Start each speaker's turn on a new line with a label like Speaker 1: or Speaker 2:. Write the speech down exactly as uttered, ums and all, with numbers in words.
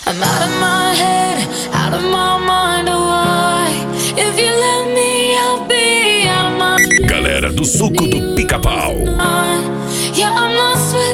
Speaker 1: I'm out of my head, out of my mind, oh why? If you let me, I'll be out of my
Speaker 2: Galera do suco do Pica-Pau.
Speaker 1: mind. Yeah, I'm lost with